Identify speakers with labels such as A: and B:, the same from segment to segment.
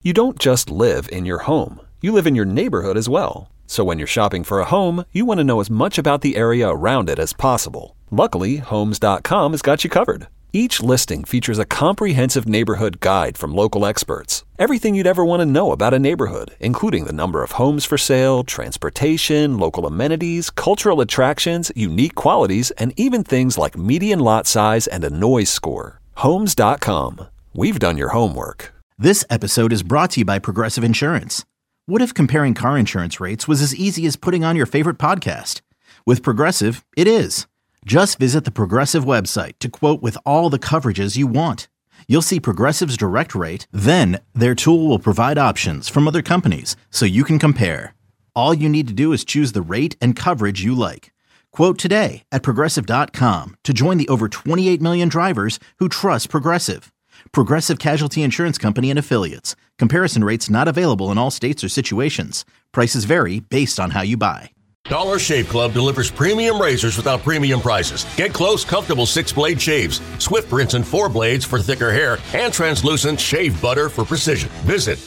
A: You don't just live in your home. You live in your neighborhood as well. So when you're shopping for a home, you want to know as much about the area around it as possible. Luckily, Homes.com has got you covered. Each listing features a comprehensive neighborhood guide from local experts. Everything you'd ever want to know about a neighborhood, including the number of homes for sale, transportation, local amenities, cultural attractions, unique qualities, and even things like median lot size and a noise score. Homes.com. We've done your homework.
B: This episode is brought to you by Progressive Insurance. What if comparing car insurance rates was as easy as putting on your favorite podcast? With Progressive, it is. Just visit the Progressive website to quote with all the coverages you want. You'll see Progressive's direct rate, then their tool will provide options from other companies so you can compare. All you need to do is choose the rate and coverage you like. Quote today at Progressive.com to join the over 28 million drivers who trust Progressive. Progressive Casualty Insurance Company and Affiliates. Comparison rates not available in all states or situations. Prices vary based on how you buy.
C: Dollar Shave Club delivers premium razors without premium prices. Get close, comfortable 6-blade shaves, swift rinse and 4 blades for thicker hair, and translucent shave butter for precision. Visit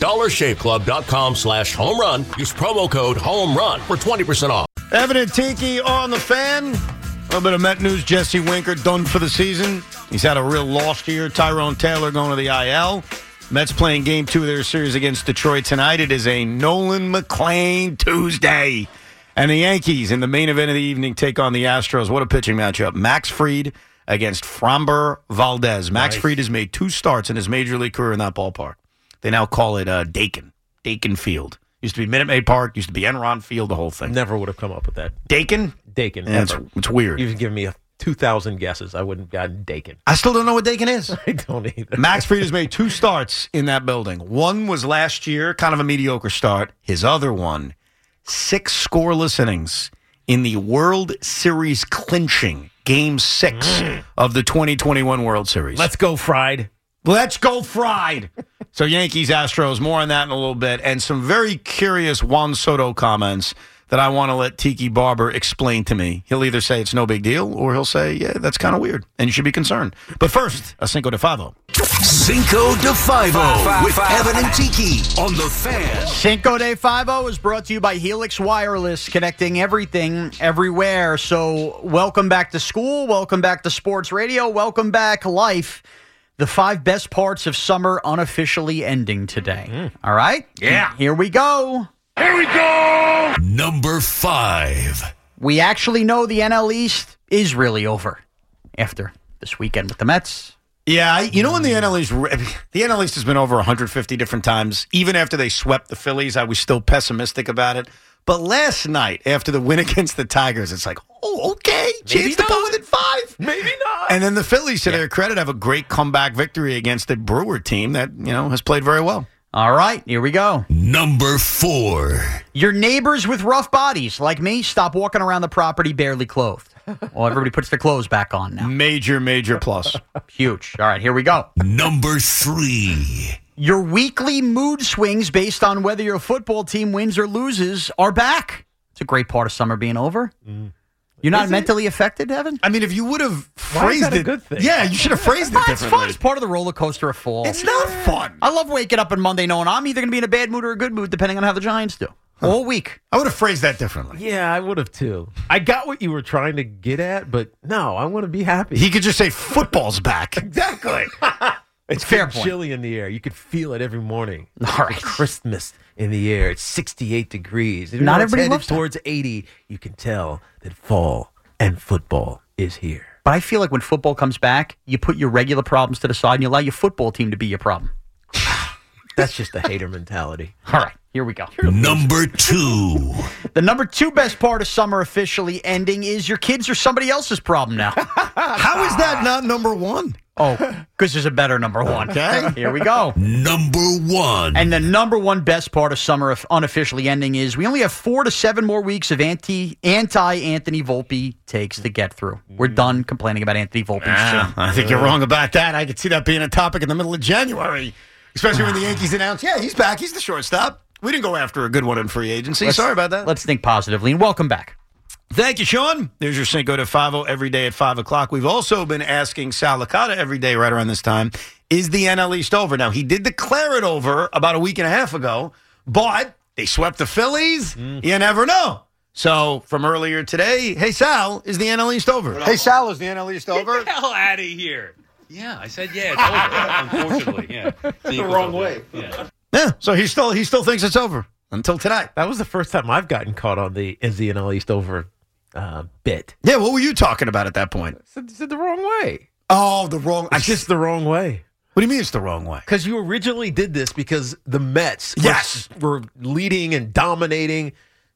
C: dollarshaveclub.com/home-run. Use promo code HOME-RUN for 20% off.
D: Evan and Tiki on the Fan. A little bit of Met news. Jesse Winker done for the season. He's had a real loss here. Tyrone Taylor going to the IL. Mets playing Game 2 of their series against Detroit tonight. It is a Nolan McClain Tuesday. And the Yankees in the main event of the evening take on the Astros. What a pitching matchup. Max Fried against Framber Valdez. Max Fried has made 2 starts in his major league career in that ballpark. They now call it Dakin Field. Used to be Minute Maid Park, used to be Enron Field, the whole thing.
E: Never would have come up with that.
D: Dakin?
E: Dakin.
D: Yeah, it's weird.
E: You've given me 2,000 guesses. I wouldn't have gotten Dakin.
D: I still don't know what Dakin is.
E: I don't either.
D: Max Fried has made 2 starts in that building. One was last year, kind of a mediocre start. His other one, 6 scoreless innings in the World Series clinching Game 6 of the 2021 World Series.
E: Let's go, Fried.
D: Let's go, Fried. So Yankees, Astros, more on that in a little bit, and some very curious Juan Soto comments that I want to let Tiki Barber explain to me. He'll either say it's no big deal, or he'll say, yeah, that's kind of weird, and you should be concerned. But first, a Cinco de Five-O.
F: Cinco de Five-O with Evan and Tiki on the Fan.
G: Cinco de Five-O is brought to you by Helix Wireless, connecting everything, everywhere. So welcome back to school, welcome back to sports radio, welcome back life. The 5 best parts of summer unofficially ending today. All right?
D: Yeah.
G: Here we go.
F: Here we go! Number 5.
G: We actually know the NL East is really over after this weekend with the Mets.
D: Yeah, you know when the NL East has been over 150 different times. Even after they swept the Phillies, I was still pessimistic about it. But last night, after the win against the Tigers, it's like, oh, okay, chance to pull within 5.
E: Maybe not.
D: And then the Phillies, to their credit, have a great comeback victory against a Brewer team that, has played very well.
G: All right, here we go.
F: Number 4.
G: Your neighbors with rough bodies, like me, stop walking around the property barely clothed. Well, everybody puts their clothes back on now.
D: Major plus.
G: Huge. All right, here we go.
F: Number 3.
G: Your weekly mood swings based on whether your football team wins or loses are back. It's a great part of summer being over. You're not mentally affected, Evan?
D: I mean, if you would have phrased it,
E: a good thing?
D: Yeah, you should have phrased it differently.
G: It's fun. It's part of the roller coaster of fall.
D: It's not fun.
G: I love waking up on Monday knowing I'm either going to be in a bad mood or a good mood, depending on how the Giants do. All week.
D: I would have phrased that differently.
E: Yeah, I would have too. I got what you were trying to get at, but no, I want to be happy.
D: He could just say football's back.
E: Exactly. It's
G: fair point.
E: Chilly in the air. You could feel it every morning.
G: All right.
E: Christmas in the air. It's 68 degrees. Even
G: Not
E: though it's
G: everybody
E: headed
G: loves that.
E: towards 80. You can tell that fall and football is here.
G: But I feel like when football comes back, you put your regular problems to the side and you allow your football team to be your problem.
E: That's just a hater mentality.
G: All right, here we go.
F: Number 2.
G: The number 2 best part of summer officially ending is your kids are somebody else's problem now.
D: How is that not number 1?
G: Oh, because there's a better number 1.
D: Okay.
G: Here we go.
F: Number 1.
G: And the number 1 best part of summer unofficially ending is we only have 4 to 7 more weeks of anti-Anthony Volpe takes to get through. We're done complaining about Anthony Volpe soon.
D: I think you're wrong about that. I could see that being a topic in the middle of January, especially when the Yankees announced, yeah, he's back. He's the shortstop. We didn't go after a good one in free agency. Sorry about that.
G: Let's think positively, and welcome back.
D: Thank you, Sean. There's your Cinco de Favo every day at 5 o'clock. We've also been asking Sal Licata every day right around this time, is the NL East over? Now, he did declare it over about a week and a half ago, but they swept the Phillies. You never know. So, from earlier today, hey, Sal, is the NL East over? Hey, Sal, is the NL East over?
H: Get the hell out of here. Yeah, I said, yeah, it's over, unfortunately. Yeah.
D: The wrong way. Yeah, so he still thinks it's over until tonight.
E: That was the first time I've gotten caught on the is the NL East over bit.
D: Yeah, what were you talking about at that point?
E: Said the wrong way.
D: Oh, the wrong.
E: It's just the wrong way.
D: What do you mean it's the wrong way?
E: Because you originally did this because the Mets were leading and dominating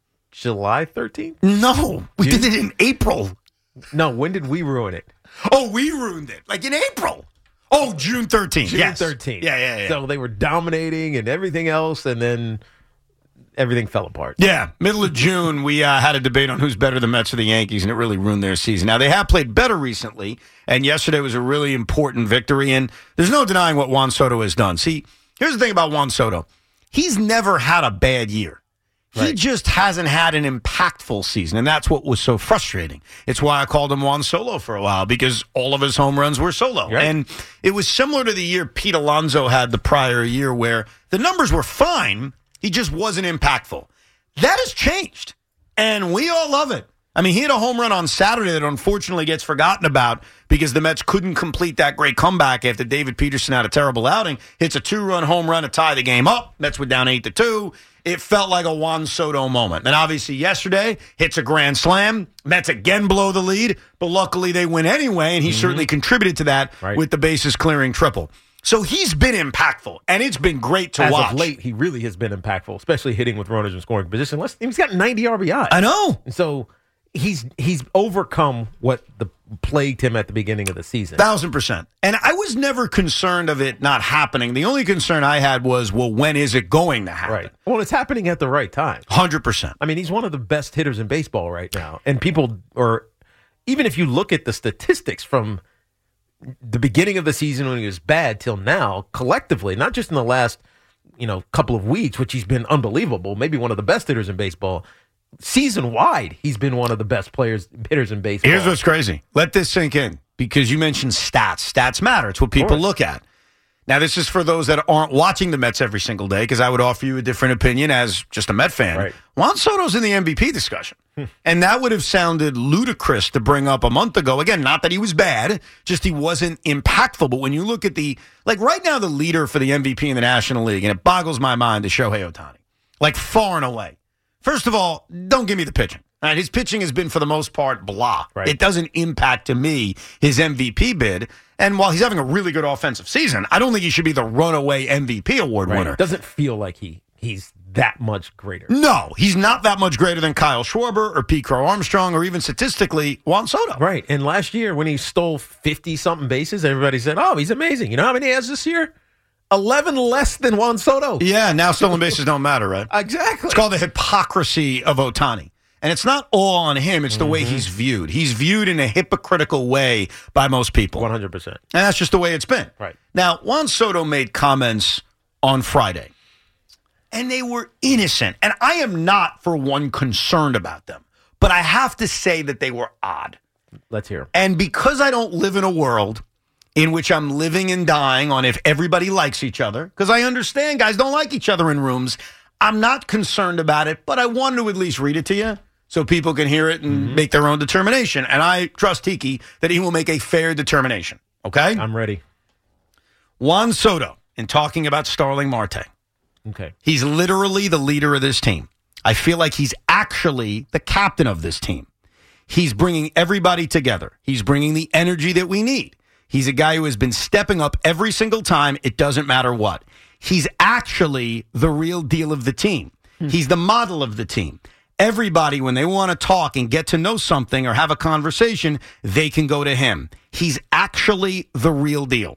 E: July 13th?
D: No, we did it in April.
E: No, when did we ruin it?
D: Oh, we ruined it. Like in April. Oh, June 13th.
E: June 13th.
D: Yeah.
E: So they were dominating and everything else, and then everything fell apart.
D: Yeah, middle of June, we had a debate on who's better, the Mets or the Yankees, and it really ruined their season. Now, they have played better recently, and yesterday was a really important victory, and there's no denying what Juan Soto has done. See, here's the thing about Juan Soto. He's never had a bad year. He just hasn't had an impactful season, and that's what was so frustrating. It's why I called him Juan Solo for a while, because all of his home runs were solo. Right. And it was similar to the year Pete Alonso had the prior year, where the numbers were fine, he just wasn't impactful. That has changed, and we all love it. I mean, he had a home run on Saturday that unfortunately gets forgotten about because the Mets couldn't complete that great comeback after David Peterson had a terrible outing. Hits a 2-run home run to tie the game up. Mets were down 8-2. It felt like a Juan Soto moment. And obviously yesterday, hits a grand slam. Mets again blow the lead, but luckily they win anyway, and he certainly contributed to that with the bases clearing triple. So he's been impactful, and it's been great to watch.
E: As of late, he really has been impactful, especially hitting with runners in scoring position. He's got 90 RBI.
D: I know.
E: And so he's overcome what plagued him at the beginning of the season.
D: 1,000%. And I was never concerned of it not happening. The only concern I had was, well, when is it going to happen?
E: Right. Well, it's happening at the right time.
D: 100%.
E: I mean, he's one of the best hitters in baseball right now. And people are, even if you look at the statistics from the beginning of the season when he was bad till now, collectively, not just in the last, couple of weeks, which he's been unbelievable, maybe one of the best hitters in baseball. Season-wide, he's been one of the best hitters in baseball.
D: Here's what's crazy. Let this sink in, because you mentioned stats. Stats matter. It's what people look at. Now, this is for those that aren't watching the Mets every single day, because I would offer you a different opinion as just a Met fan.
E: Right.
D: Juan Soto's in the MVP discussion. And that would have sounded ludicrous to bring up a month ago. Again, not that he was bad, just he wasn't impactful. But when you look at right now, the leader for the MVP in the National League, and it boggles my mind, is Shohei Ohtani. Far and away. First of all, don't give me the pitching. Right? His pitching has been, for the most part, blah. Right. It doesn't impact, to me, his MVP bid. And while he's having a really good offensive season, I don't think he should be the runaway MVP award winner.
E: It doesn't feel like he's that much greater.
D: No, he's not that much greater than Kyle Schwarber or Pete Crow Armstrong or even statistically Juan Soto.
E: Right. And last year when he stole 50-something bases, everybody said, oh, he's amazing. You know how many he has this year? 11 less than Juan Soto.
D: Yeah, now stolen bases don't matter, right?
E: Exactly.
D: It's called the hypocrisy of Ohtani. And it's not all on him. It's the way he's viewed. He's viewed in a hypocritical way by most people.
E: 100%.
D: And that's just the way it's been.
E: Right.
D: Now, Juan Soto made comments on Friday, and they were innocent. And I am not, for one, concerned about them. But I have to say that they were odd.
E: Let's hear.
D: And because I don't live in a world in which I'm living and dying on if everybody likes each other, because I understand guys don't like each other in rooms, I'm not concerned about it, but I wanted to at least read it to you so people can hear it and make their own determination. And I trust Tiki that he will make a fair determination. Okay?
E: I'm ready.
D: Juan Soto, in talking about Starling Marte.
E: Okay.
D: He's literally the leader of this team. I feel like he's actually the captain of this team. He's bringing everybody together. He's bringing the energy that we need. He's a guy who has been stepping up every single time. It doesn't matter what. He's actually the real deal of the team. He's the model of the team. Everybody, when they want to talk and get to know something or have a conversation, they can go to him. He's actually the real deal.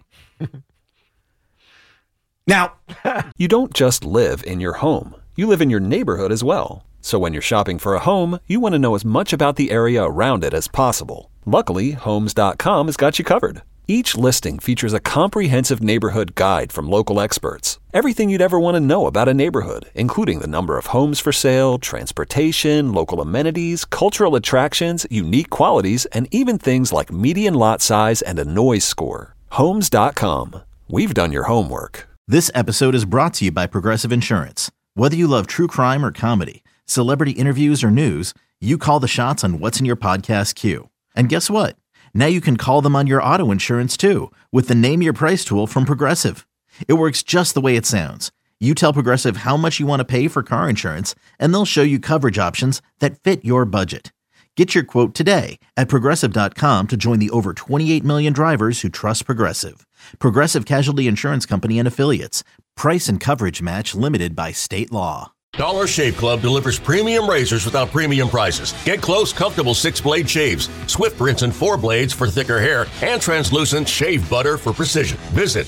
D: Now,
A: you don't just live in your home. You live in your neighborhood as well. So when you're shopping for a home, you want to know as much about the area around it as possible. Luckily, Homes.com has got you covered. Each listing features a comprehensive neighborhood guide from local experts. Everything you'd ever want to know about a neighborhood, including the number of homes for sale, transportation, local amenities, cultural attractions, unique qualities, and even things like median lot size and a noise score. Homes.com. We've done your homework.
B: This episode is brought to you by Progressive Insurance. Whether you love true crime or comedy, celebrity interviews or news, you call the shots on what's in your podcast queue. And guess what? Now you can call them on your auto insurance too with the Name Your Price tool from Progressive. It works just the way it sounds. You tell Progressive how much you want to pay for car insurance, and they'll show you coverage options that fit your budget. Get your quote today at Progressive.com to join the over 28 million drivers who trust Progressive. Progressive Casualty Insurance Company and Affiliates. Price and coverage match limited by state law.
C: Dollar Shave Club delivers premium razors without premium prices. Get close, comfortable 6-blade shaves, swift rinse and 4 blades for thicker hair, and translucent shave butter for precision. Visit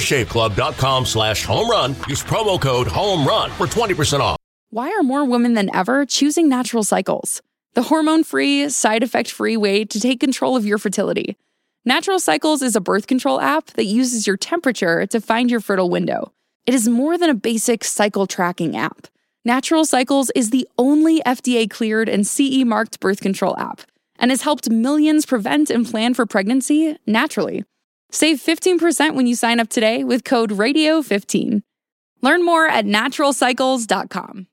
C: dollarshaveclub.com/homerun. Use promo code HOMERUN for 20% off.
I: Why are more women than ever choosing Natural Cycles? The hormone-free, side-effect-free way to take control of your fertility. Natural Cycles is a birth control app that uses your temperature to find your fertile window. It is more than a basic cycle tracking app. Natural Cycles is the only FDA-cleared and CE-marked birth control app and has helped millions prevent and plan for pregnancy naturally. Save 15% when you sign up today with code RADIO15. Learn more at naturalcycles.com.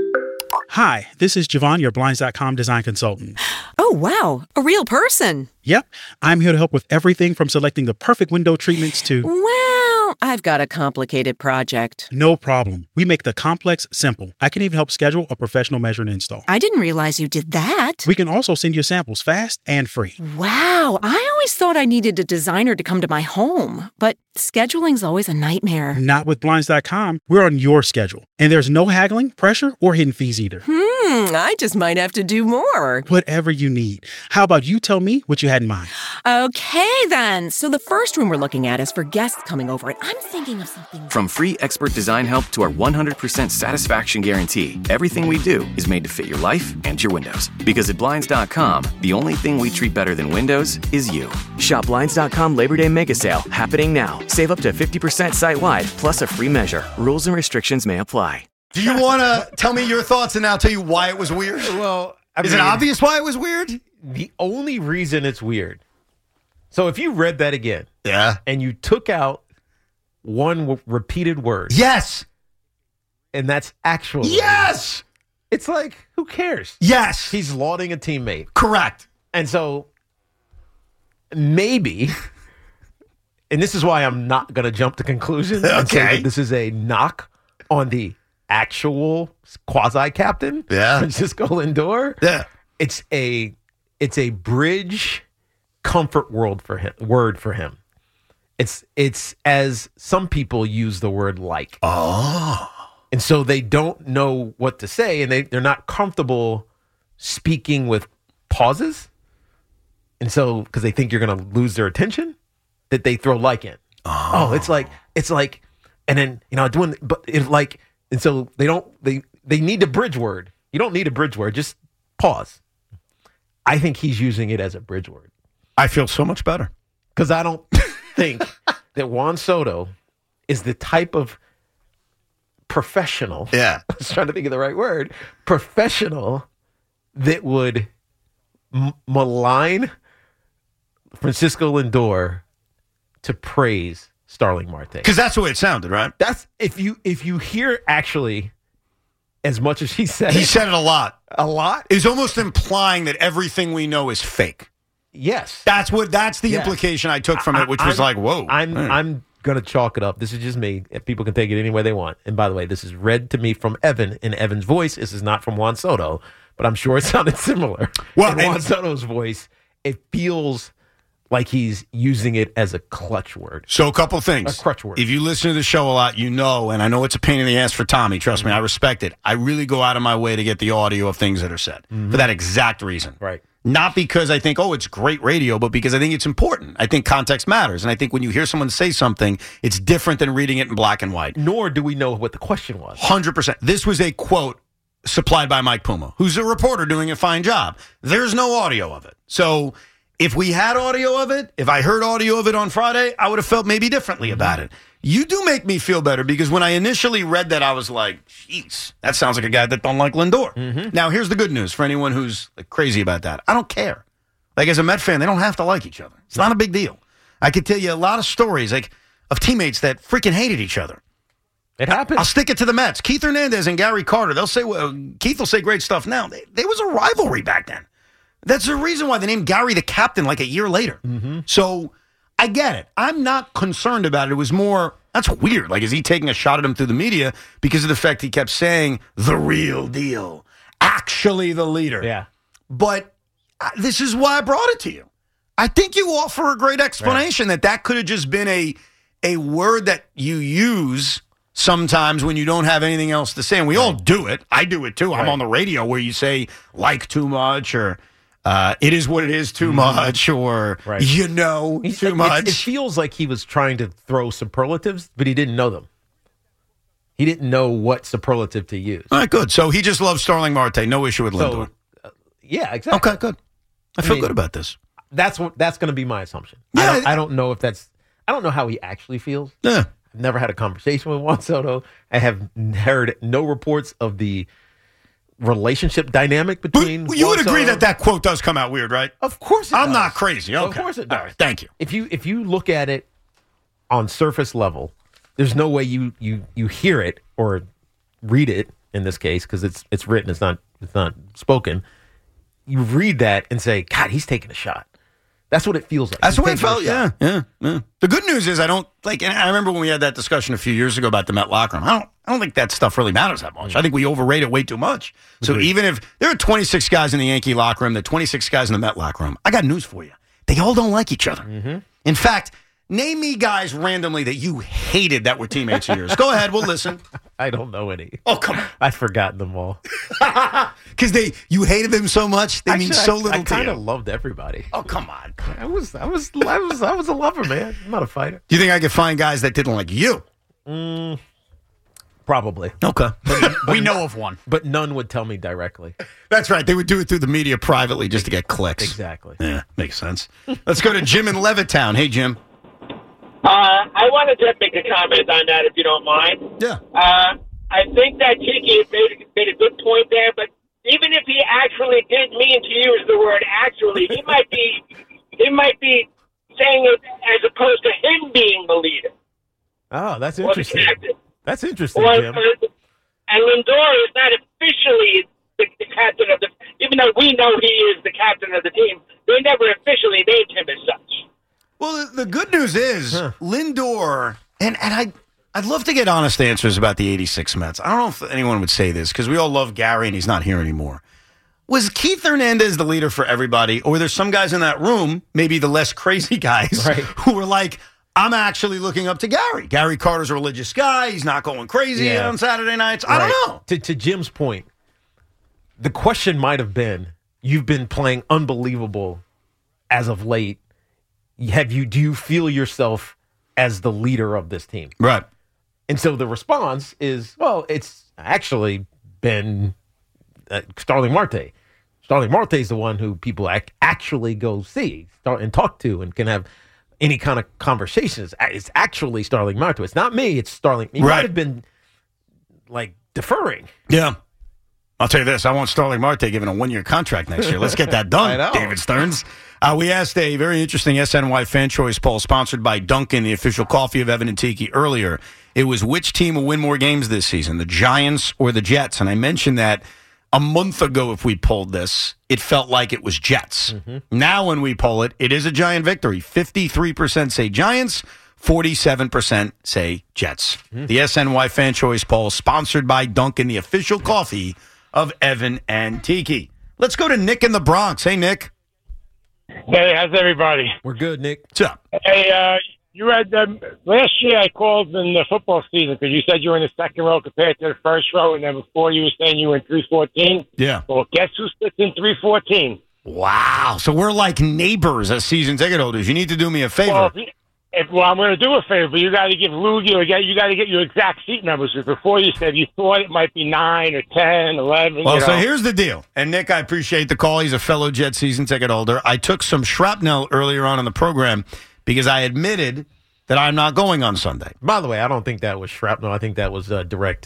J: Hi, this is Javon, your Blinds.com design consultant.
K: Oh, wow. A real person.
J: Yep. I'm here to help with everything from selecting the perfect window treatments to...
K: Well, I've got a complicated project.
J: No problem. We make the complex simple. I can even help schedule a professional measure and install.
K: I didn't realize you did that.
J: We can also send you samples fast and free.
K: Wow. I always thought I needed a designer to come to my home, but scheduling's always a nightmare.
J: Not with Blinds.com. We're on your schedule. And there's no haggling, pressure, or hidden fees either.
K: I just might have to do more.
J: Whatever you need. How about you tell me what you had in mind?
K: Okay, then. So the first room we're looking at is for guests coming over, and I'm thinking of something...
L: From free expert design help to our 100% satisfaction guarantee, everything we do is made to fit your life and your windows. Because at Blinds.com, the only thing we treat better than windows is you. Shop Blinds.com Labor Day Mega Sale, happening now. Save up to 50% site-wide, plus a free measure. Rules and restrictions may apply.
D: Do you want to tell me your thoughts and I'll tell you why it was weird?
E: Well,
D: is it obvious why it was weird?
E: The only reason it's weird. So if you read that again,
D: yeah,
E: and you took out one repeated word,
D: yes,
E: and that's actually
D: yes,
E: it's like, who cares?
D: Yes,
E: he's lauding a teammate,
D: correct,
E: and so maybe. And this is why I'm not going to jump to conclusions and say that this is a knock on the actual quasi-captain, Francisco Lindor.
D: Yeah,
E: it's a bridge comfort word for him. It's as some people use the word like.
D: Oh,
E: and so they don't know what to say, and they're not comfortable speaking with pauses, and so because they think you're going to lose their attention, that they throw like in. Oh, it's like, and then doing, but it's like. And so they need a bridge word. You don't need a bridge word. Just pause. I think he's using it as a bridge word.
D: I feel so much better.
E: Because I don't think that Juan Soto is the type of professional.
D: Yeah.
E: I was trying to think of the right word. Professional that would malign Francisco Lindor to praise Starling Marte.
D: Because that's the way it sounded, right?
E: That's if you hear actually as much as he said
D: it a lot.
E: A lot?
D: Is almost implying that everything we know is fake.
E: Yes.
D: That's the implication I took from it, which was like, whoa.
E: I'm gonna chalk it up. This is just me. People can take it any way they want. And by the way, this is read to me from Evan in Evan's voice. This is not from Juan Soto, but I'm sure it sounded similar. Well, in Juan Soto's voice, it feels like he's using it as a clutch word.
D: So a couple things.
E: A crutch word.
D: If you listen to the show a lot, you know, and I know it's a pain in the ass for Tommy, trust me, I respect it. I really go out of my way to get the audio of things that are said for that exact reason.
E: Right.
D: Not because I think, it's great radio, but because I think it's important. I think context matters. And I think when you hear someone say something, it's different than reading it in black and white.
E: Nor do we know what the question was.
D: 100%. This was a quote supplied by Mike Puma, who's a reporter doing a fine job. There's no audio of it. So If we had audio of it, if I heard audio of it on Friday, I would have felt maybe differently about it. You do make me feel better because when I initially read that, I was like, jeez, that sounds like a guy that don't like Lindor. Now, here's the good news for anyone who's like, crazy about that. I don't care. Like, as a Met fan, they don't have to like each other. It's not a big deal. I could tell you a lot of stories like of teammates that freaking hated each other.
E: It happens.
D: I'll stick it to the Mets. Keith Hernandez and Gary Carter, they'll say, Keith will say great stuff now. There was a rivalry back then. That's the reason why they named Gary the captain like a year later. So I get it. I'm not concerned about it. It was more, that's weird. Like, is he taking a shot at him through the media because of the fact he kept saying the real deal, actually the leader.
E: Yeah.
D: But this is why I brought it to you. I think you offer a great explanation that could have just been a word that you use sometimes when you don't have anything else to say. And we all do it. I do it too. I'm on the radio where you say like too much or it is what it is too much or too much.
E: It feels like he was trying to throw superlatives, but he didn't know them. He didn't know what superlative to use.
D: All right, good. So he just loves Starling Marte. No issue with Lindor.
E: Yeah, exactly.
D: Okay, good. I feel good about this.
E: That's going to be my assumption.
D: Yeah,
E: I don't know if that's. I don't know how he actually feels.
D: Yeah.
E: I've never had a conversation with Juan Soto. I have heard no reports of the relationship dynamic between.
D: You would agree
E: Soto.
D: that quote does come out weird, right?
E: Of course,
D: I'm not crazy. Okay.
E: Of course it does.
D: All right, thank you.
E: If you look at it on surface level, there's no way you hear it or read it in this case because it's written. It's not spoken. You read that and say, God, he's taking a shot. That's what it feels like.
D: That's the way it felt. Yeah. The good news is I don't like. And I remember when we had that discussion a few years ago about the Met locker room. I don't think that stuff really matters that much. I think we overrate it way too much. So even if there are 26 guys in the Yankee locker room, there are 26 guys in the Met locker room, I got news for you. They all don't like each other. In fact, name me guys randomly that you hated that were teammates of yours. Go ahead. We'll listen.
E: I don't know any.
D: Oh, come on.
E: I've forgotten them all.
D: Because you hated them so much. They mean so little to you.
E: I kind of loved everybody.
D: Oh, come on.
E: I was a lover, man. I'm not a fighter.
D: Do you think I could find guys that didn't like you?
E: Probably.
D: Okay.
G: We know of one.
E: But none would tell me directly.
D: That's right. They would do it through the media privately just to get clicks.
E: Exactly.
D: Yeah, makes sense. Let's go to Jim in Levittown. Hey, Jim.
M: I wanted to make a comment on that, if you don't mind.
D: Yeah.
M: I think that Tiki made a good point there, but even if he actually didn't mean to use the word actually, he might be saying it as opposed to him being the leader.
E: Oh, that's interesting. That's interesting, Jim.
M: And Lindor is not officially the captain of the, even though we know he is the captain of the team, they never officially named him as such.
D: Well, the good news is Lindor, and I'd love to get honest answers about the 86 Mets. I don't know if anyone would say this because we all love Gary and he's not here anymore. Was Keith Hernandez the leader for everybody, or were there some guys in that room, maybe the less crazy guys, who were like, I'm actually looking up to Gary. Gary Carter's a religious guy. He's not going crazy on Saturday nights. I don't know.
E: To Jim's point, the question might have been, you've been playing unbelievable as of late. Do you feel yourself as the leader of this team?
D: Right.
E: And so the response is, well, it's actually been Starling Marte. Starling Marte is the one who people actually go see and talk to and can have any kind of conversations. It's actually Starling Marte. It's not me. It's Starling. He might have been like deferring.
D: Yeah. I'll tell you this. I want Starling Marte given a 1-year contract next year. Let's get that done,
E: I know.
D: David Stearns. We asked a very interesting SNY fan choice poll sponsored by Dunkin', the official coffee of Evan and Tiki, earlier. It was which team will win more games this season, the Giants or the Jets? And I mentioned that a month ago, if we polled this, it felt like it was Jets. Now when we poll it, it is a Giant victory. 53% say Giants, 47% say Jets. The SNY fan choice poll sponsored by Dunkin', the official coffee of Evan and Tiki. Let's go to Nick in the Bronx. Hey, Nick.
N: Hey, how's everybody?
E: We're good, Nick.
D: What's up?
N: Hey, you had last year I called in the football season because you said you were in the second row compared to the first row, and then before you were saying you were in 314.
D: Yeah.
N: Well, guess who sits in 314?
D: Wow. So we're like neighbors as season ticket holders. You need to do me a favor.
N: Well, I'm going to do a favor. You got to give Lugie, or you got to get your exact seat numbers. Because before you said you thought it might be 9 or 10, 11.
D: Well, so here's the deal. And Nick, I appreciate the call. He's a fellow Jet season ticket holder. I took some shrapnel earlier on in the program because I admitted that I'm not going on Sunday.
E: By the way, I don't think that was shrapnel. I think that was direct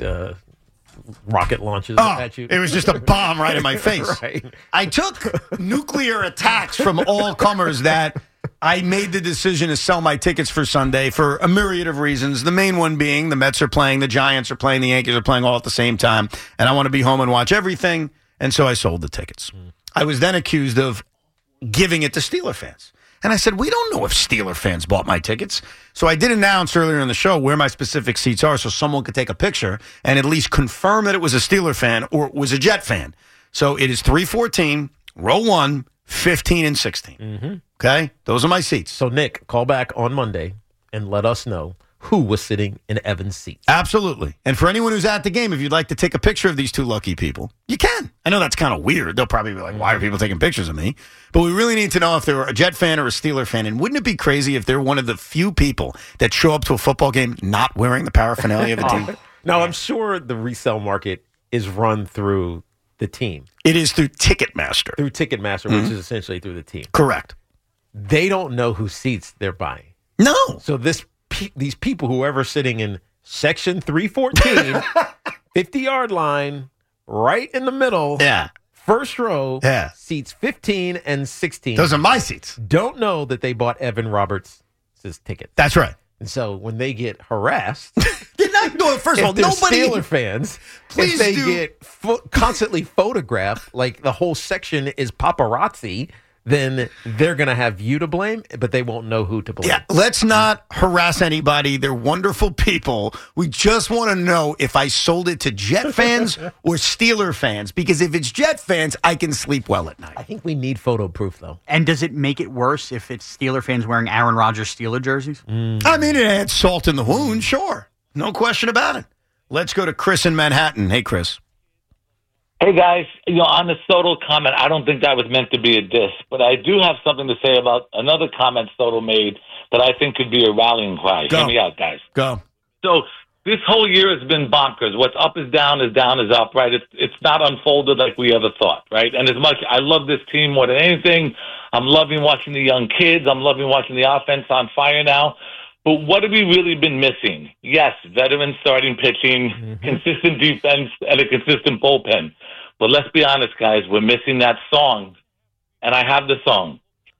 E: rocket launches at you.
D: It was just a bomb right in my face.
E: Right.
D: I took nuclear attacks from all comers that I made the decision to sell my tickets for Sunday for a myriad of reasons. The main one being the Mets are playing, the Giants are playing, the Yankees are playing all at the same time, and I want to be home and watch everything, and so I sold the tickets. I was then accused of giving it to Steeler fans. And I said, we don't know if Steeler fans bought my tickets. So I did announce earlier in the show where my specific seats are so someone could take a picture and at least confirm that it was a Steeler fan or it was a Jet fan. So it is 314, row 1, 15, and 16.
E: Mm-hmm.
D: Okay? Those are my seats.
E: So, Nick, call back on Monday and let us know who was sitting in Evan's seat.
D: Absolutely. And for anyone who's at the game, if you'd like to take a picture of these two lucky people, you can. I know that's kind of weird. They'll probably be like, why are people taking pictures of me? But we really need to know if they're a Jet fan or a Steeler fan. And wouldn't it be crazy if they're one of the few people that show up to a football game not wearing the paraphernalia of the team?
E: No, I'm sure the resale market is run through the team.
D: It is through Ticketmaster.
E: Through Ticketmaster, which is essentially through the team.
D: Correct.
E: They don't know whose seats they're buying.
D: No.
E: So these people, whoever's sitting in section 314, 50-yard line, right in the middle, first row, seats 15 and 16.
D: Those are my seats.
E: Don't know that they bought Evan Roberts' ticket.
D: That's right.
E: And so when they get harassed,
D: first of all, nobody
E: Steeler fans,
D: please
E: if they
D: do.
E: get constantly photographed, like the whole section is paparazzi, then they're going to have you to blame, but they won't know who to blame.
D: Yeah, let's not harass anybody. They're wonderful people. We just want to know if I sold it to Jet fans or Steeler fans, because if it's Jet fans, I can sleep well at night.
E: I think we need photo proof, though.
G: And does it make it worse if it's Steeler fans wearing Aaron Rodgers Steeler jerseys?
D: I mean, it adds salt in the wound, sure. No question about it. Let's go to Chris in Manhattan. Hey, Chris.
O: Hey, guys, on the Soto comment, I don't think that was meant to be a diss, but I do have something to say about another comment Soto made that I think could be a rallying cry.
D: Go.
O: Hear me out, guys.
D: Go.
O: So this whole year has been bonkers. What's up is down is up, right? It's not unfolded like we ever thought, right? And as much, I love this team more than anything. I'm loving watching the young kids. I'm loving watching the offense on fire now. But what have we really been missing? Yes, veteran starting pitching, consistent defense, and a consistent bullpen. But let's be honest, guys, we're missing that song. And I have the song.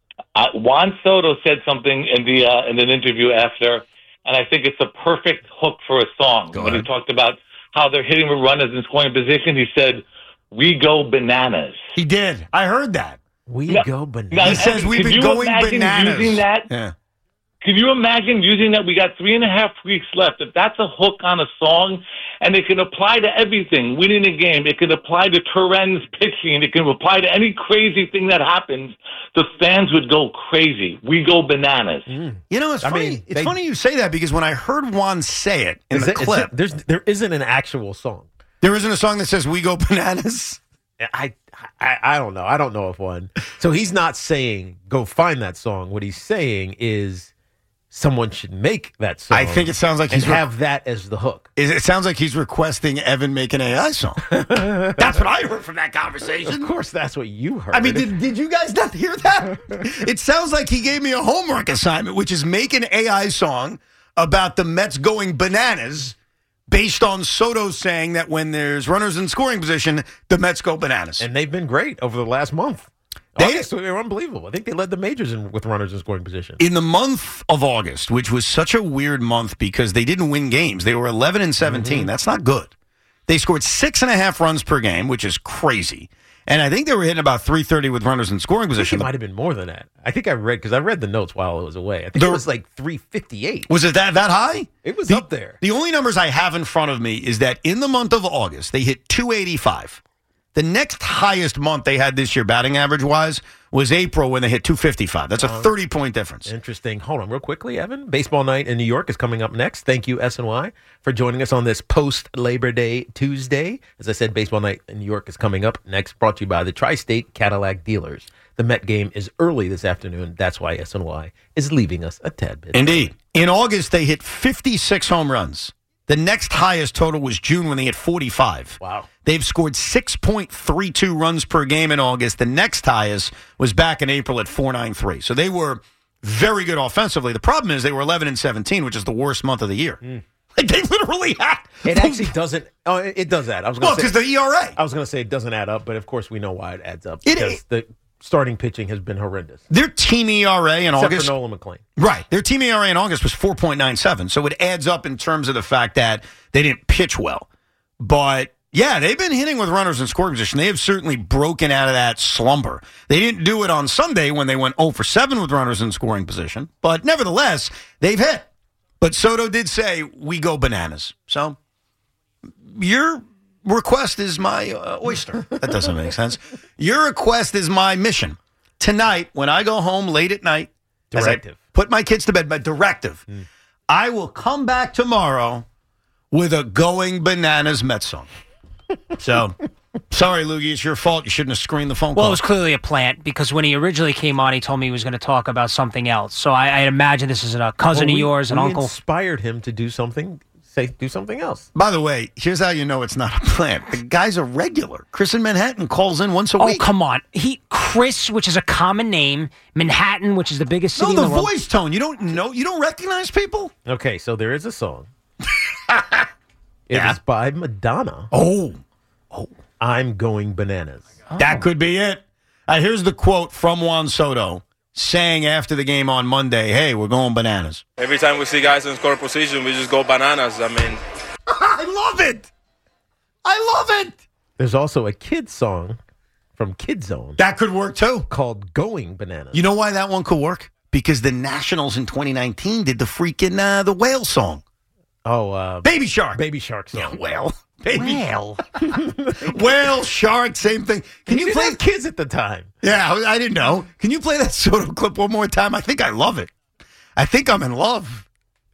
O: Juan Soto said something in an interview after, and I think it's a perfect hook for a song. When he talked about how they're hitting with runners in scoring position, he said, "We go bananas."
D: He did. I heard that.
E: We go bananas.
D: He says we've been going bananas.
O: Using that?
D: Yeah.
O: Can you imagine using that? We got 3.5 weeks left. If that's a hook on a song, and it can apply to everything, winning a game, it can apply to Turen's pitching, it can apply to any crazy thing that happens, the fans would go crazy. We go bananas.
D: You know, it's funny. It's funny you say that because when I heard Juan say it in the clip,
E: there isn't an actual song.
D: There isn't a song that says "We go bananas."
E: I don't know. I don't know of one. So he's not saying go find that song. What he's saying is someone should make that song.
D: I think it sounds like
E: he's have that as the hook.
D: It sounds like he's requesting Evan make an AI song. That's what I heard from that conversation.
E: Of course, that's what you heard.
D: I mean, did you guys not hear that? It sounds like he gave me a homework assignment, which is make an AI song about the Mets going bananas based on Soto saying that when there's runners in scoring position, the Mets go bananas.
E: And they've been great over the last month. They were unbelievable. I think they led the majors with runners in scoring position.
D: In the month of August, which was such a weird month because they didn't win games. They were 11 and 17. That's not good. They scored 6.5 runs per game, which is crazy. And I think they were hitting about 330 with runners in scoring position.
E: It might have been more than that. I think I read the notes while I was away. I think it was like 358.
D: Was it that high?
E: It was up there.
D: The only numbers I have in front of me is that in the month of August, they hit 285. The next highest month they had this year, batting average-wise, was April when they hit 255. That's a 30-point difference.
E: Interesting. Hold on real quickly, Evan. Baseball night in New York is coming up next. Thank you, SNY, for joining us on this post-Labor Day Tuesday. As I said, baseball night in New York is coming up next, brought to you by the Tri-State Cadillac Dealers. the Met game is early this afternoon. That's why SNY is leaving us a tad bit.
D: Indeed. In August, they hit 56 home runs. The next highest total was June when they hit 45.
E: Wow.
D: They've scored 6.32 runs per game in August. The next highest was back in April at 4.93. So they were very good offensively. The problem is they were 11-17, which is the worst month of the year. Like they literally had.
E: It actually doesn't. Oh, it does add.
D: Because the ERA.
E: I was going to say it doesn't add up, but of course we know why it adds up. Because the starting pitching has been horrendous.
D: Their team ERA in August.
E: Except for Nolan McLean.
D: Right. Their team ERA in August was 4.97. So it adds up in terms of the fact that they didn't pitch well. But, yeah, they've been hitting with runners in scoring position. They have certainly broken out of that slumber. They didn't do it on Sunday when they went 0-for-7 with runners in scoring position. But nevertheless, they've hit. But Soto did say, we go bananas. So your request is my oyster. That doesn't make sense. Your request is my mission. Tonight, when I go home late at night,
E: directive.
D: As I put my kids to bed, my directive, I will come back tomorrow with a Going Bananas Mets song. So, sorry, Loogie, it's your fault. You shouldn't have screened the phone call.
P: Well, it was clearly a plant because when he originally came on, he told me he was going to talk about something else. So I imagine this is a cousin of yours, an uncle.
E: Inspired him to do something. Do something else.
D: By the way, here's how you know it's not a plant. The guy's a regular. Chris in Manhattan calls in once a week.
P: Oh, come on. Chris, which is a common name, Manhattan, which is the biggest city in the world.
D: No, the voice tone. You don't know? You don't recognize people?
E: Okay, so there is a song. It is by Madonna.
D: Oh.
E: I'm Going Bananas.
D: That could be it. Here's the quote from Juan Soto saying after the game on Monday, hey, we're going bananas.
Q: Every time we see guys in score position, we just go bananas. I mean,
D: I love it. I love it.
E: There's also a kid song from Kid Zone.
D: That could work too.
E: Called Going Bananas.
D: You know why that one could work? Because the Nationals in 2019 did the freaking the whale song.
E: Oh,
D: Baby Shark.
E: Baby Shark song.
D: Yeah, whale.
P: Whale.
D: Whale, shark, same thing. Can you play
E: kids at the time?
D: Yeah, I didn't know. Can you play that Soto clip one more time? I think I love it. I think I'm in love.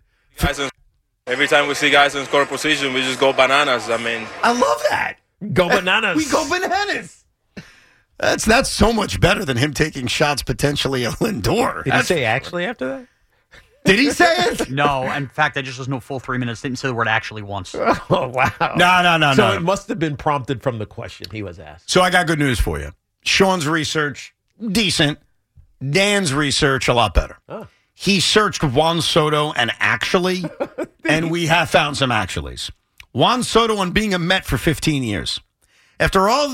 Q: Every time we see guys in score position, we just go bananas. I mean,
D: I love that.
E: Go bananas.
D: We go bananas. That's so much better than him taking shots potentially at Lindor.
E: Did he say actually after that?
D: Did he say it?
G: No. In fact, I just listened to a full 3 minutes. Didn't say the word actually once.
E: Oh, wow.
D: No.
E: So it must have been prompted from the question he was asked.
D: So I got good news for you. Sean's research, decent. Dan's research, a lot better.
E: Oh.
D: He searched Juan Soto and actually, and we have found some actuallys. Juan Soto on being a Met for 15 years. After all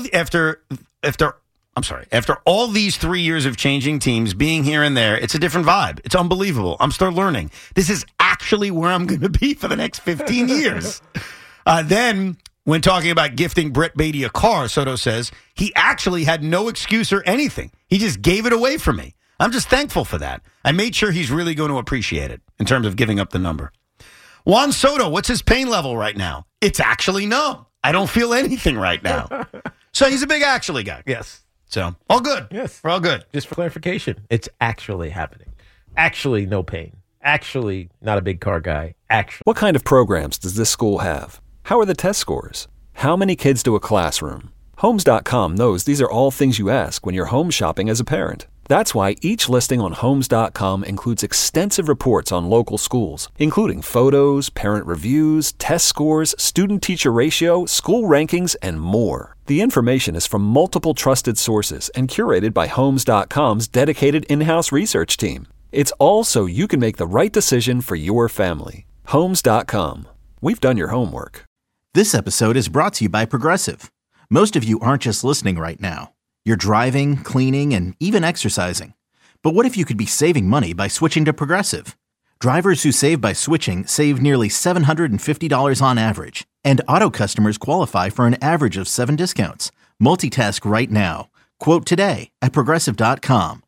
D: these 3 years of changing teams, being here and there, it's a different vibe. It's unbelievable. I'm still learning. This is actually where I'm going to be for the next 15 years. Then, when talking about gifting Brett Beatty a car, Soto says, he actually had no excuse or anything. He just gave it away for me. I'm just thankful for that. I made sure he's really going to appreciate it in terms of giving up the number. Juan Soto, what's his pain level right now? It's actually no. I don't feel anything right now. So he's a big actually guy.
E: Yes.
D: So, all good.
E: Yes.
D: We're all good.
E: Just for clarification, it's actually happening. Actually, no pain. Actually, not a big car guy. Actually.
A: What kind of programs does this school have? How are the test scores? How many kids to a classroom? Homes.com knows these are all things you ask when you're home shopping as a parent. That's why each listing on Homes.com includes extensive reports on local schools, including photos, parent reviews, test scores, student-teacher ratio, school rankings, and more. The information is from multiple trusted sources and curated by Homes.com's dedicated in-house research team. It's all so you can make the right decision for your family. Homes.com. We've done your homework.
B: This episode is brought to you by Progressive. Most of you aren't just listening right now. You're driving, cleaning, and even exercising. But what if you could be saving money by switching to Progressive? Drivers who save by switching save nearly $750 on average. And auto customers qualify for an average of 7 discounts. Multitask right now. Quote today at Progressive.com.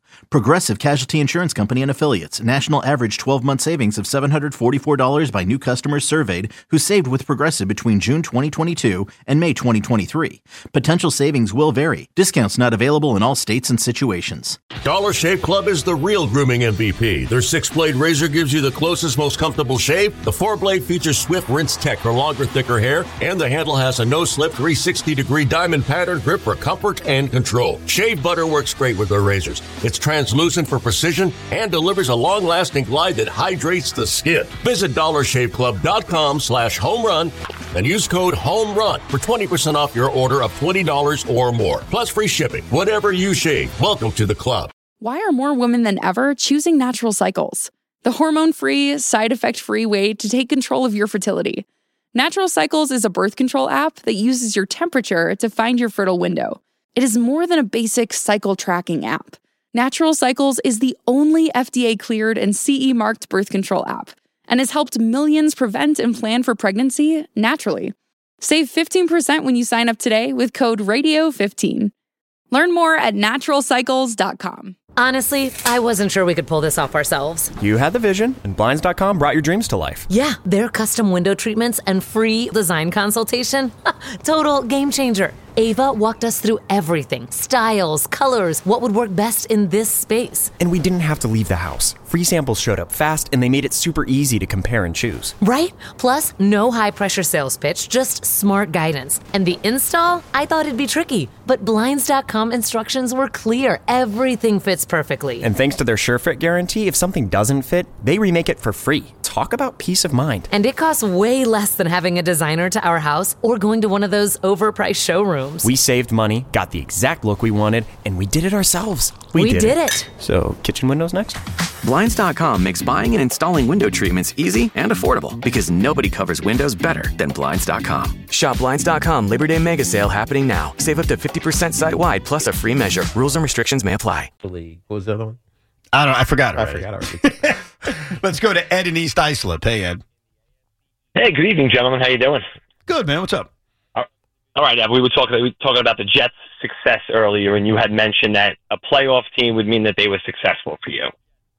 B: Progressive Casualty Insurance Company and Affiliates. National average 12-month savings of $744 by new customers surveyed who saved with Progressive between June 2022 and May 2023. Potential savings will vary. Discounts not available in all states and situations.
C: Dollar Shave Club is the real grooming MVP. Their 6-blade razor gives you the closest, most comfortable shave. The 4-blade features Swift Rinse Tech for longer, thicker hair. And the handle has a no-slip 360-degree diamond pattern grip for comfort and control. Shave butter works great with their razors. It's translucent for precision and delivers a long-lasting glide that hydrates the skin. Visit dollarshaveclub.com/homerun and use code HOMERUN for 20% off your order of $20 or more. Plus free shipping. Whatever you shave, welcome to the club.
I: Why are more women than ever choosing Natural Cycles? The hormone-free, side-effect-free way to take control of your fertility. Natural Cycles is a birth control app that uses your temperature to find your fertile window. It is more than a basic cycle tracking app. Natural Cycles is the only FDA-cleared and CE-marked birth control app and has helped millions prevent and plan for pregnancy naturally. Save 15% when you sign up today with code RADIO15. Learn more at naturalcycles.com.
R: Honestly, I wasn't sure we could pull this off ourselves.
S: You had the vision, and Blinds.com brought your dreams to life.
R: Yeah, their custom window treatments and free design consultation. Total game changer. Ava walked us through everything. Styles, colors, what would work best in this space.
S: And we didn't have to leave the house. Free samples showed up fast, and they made it super easy to compare and choose.
R: Right? Plus, no high-pressure sales pitch, just smart guidance. And the install? I thought it'd be tricky, but Blinds.com instructions were clear. Everything fits perfectly.
S: And thanks to their SureFit guarantee, if something doesn't fit, they remake it for free. Talk about peace of mind.
R: And it costs way less than having a designer to our house or going to one of those overpriced showrooms.
S: We saved money, got the exact look we wanted, and we did it ourselves.
R: We did it.
S: So, kitchen windows next?
L: Blinds.com makes buying and installing window treatments easy and affordable because nobody covers windows better than Blinds.com. Shop Blinds.com Labor Day Mega Sale happening now. Save up to 50% site-wide plus a free measure. Rules and restrictions may apply.
E: What was the other one?
D: I forgot already.
E: I forgot already.
D: Let's go to Ed in East Islip. Hey, Ed.
T: Hey, good evening, gentlemen. How you doing?
D: Good, man. What's up?
T: All right, we were talking about the Jets' success earlier, and you had mentioned that a playoff team would mean that they were successful for you.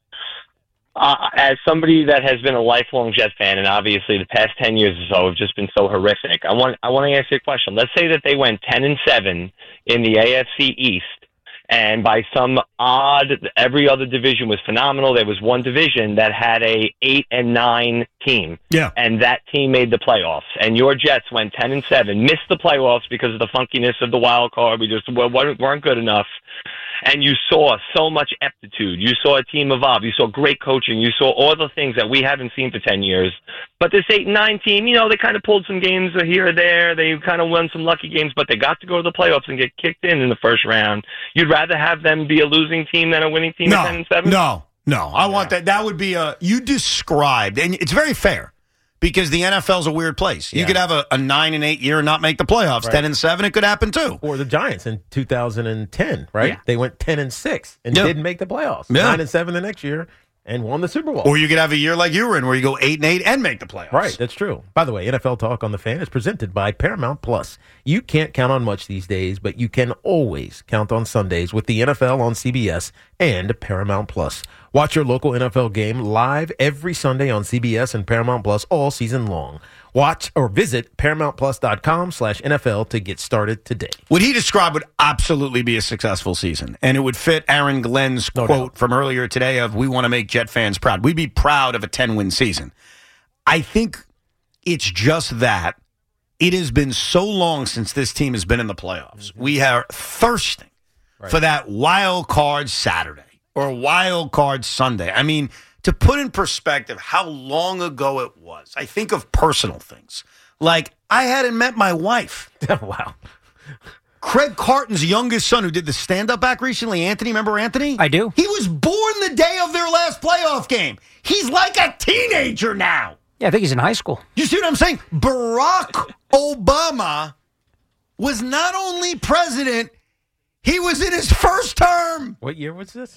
T: As somebody that has been a lifelong Jet fan, and obviously the past 10 years or so have just been so horrific, I want to ask you a question. Let's say that they went 10-7 in the AFC East, and by some odd, every other division was phenomenal. There was one division that had a 8-9 team, and that team made the playoffs. And your Jets went 10-7, missed the playoffs because of the funkiness of the wild card. We just weren't good enough. And you saw so much aptitude. You saw a team evolve. You saw great coaching. You saw all the things that we haven't seen for 10 years. But this 8-9 team, they kind of pulled some games here or there. They kind of won some lucky games, but they got to go to the playoffs and get kicked in the first round. You'd rather have them be a losing team than a winning team at 10-7?
D: No. I want that. That would be you described, and it's very fair. Because the NFL's a weird place. You could have a 9-8 year and not make the playoffs. Right. 10-7, it could happen too.
E: Or the Giants in 2010, right?
D: Yeah.
E: They went 10-6 and didn't make the playoffs.
D: Yeah.
E: 9-7 the next year and won the Super Bowl.
D: Or you could have a year like you were in where you go 8-8 and make the playoffs.
E: Right, that's true. By the way, NFL Talk on the Fan is presented by Paramount Plus. You can't count on much these days, but you can always count on Sundays with the NFL on CBS and Paramount Plus. Watch your local NFL game live every Sunday on CBS and Paramount Plus all season long. Watch or visit ParamountPlus.com/NFL to get started today.
D: What he described would absolutely be a successful season, and it would fit Aaron Glenn's quote from earlier today of, we want to make Jet fans proud. We'd be proud of a 10-win season. I think it's just that it has been so long since this team has been in the playoffs. Mm-hmm. We are thirsting for that wild card Saturday or wild card Sunday. I mean, to put in perspective how long ago it was, I think of personal things. Like, I hadn't met my wife.
E: Wow.
D: Craig Carton's youngest son, who did the stand-up act recently, Anthony, remember Anthony?
P: I do.
D: He was born the day of their last playoff game. He's like a teenager now.
P: Yeah, I think he's in high school.
D: You see what I'm saying? Barack Obama was not only president, he was in his first term.
E: What year was this?